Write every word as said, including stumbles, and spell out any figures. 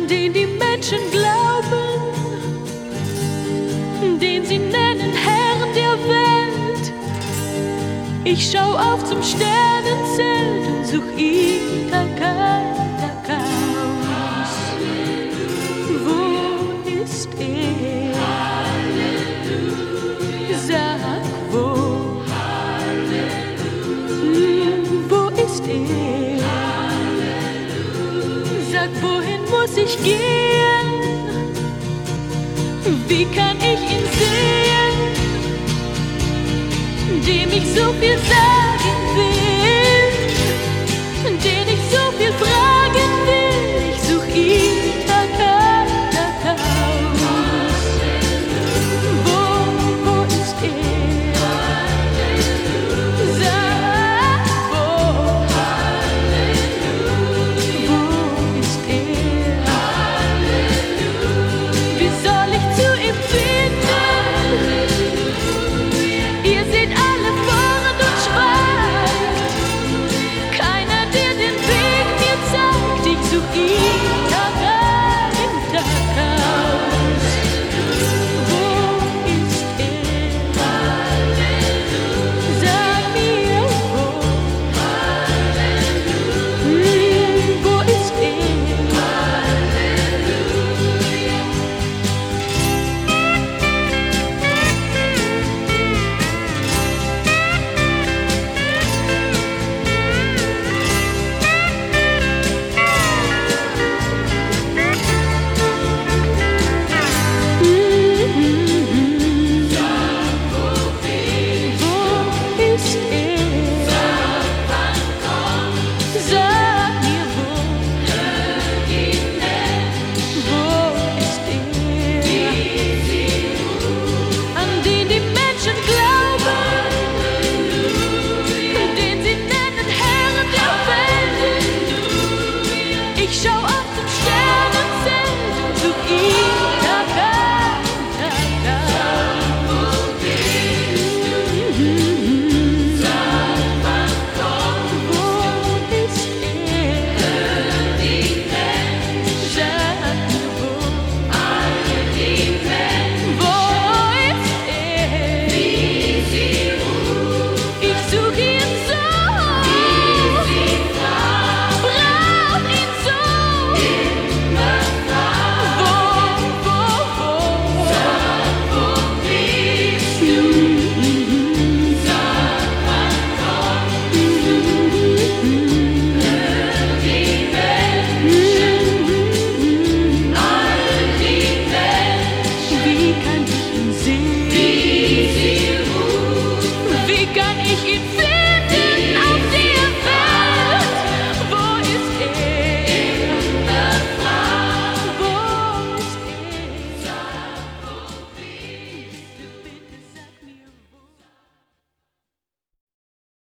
den die Menschen glauben, den sie nennen Herrn der Welt. Ich schau auf zum Sternenzelt und such Ithaka, Ithakaus. Wo ist er? Sag, wo? Hm, wo ist er? Sag, wohin muss ich gehen? Wie kann ich ihn sehen, dem ich so viel sagen will, den ich so viel fragen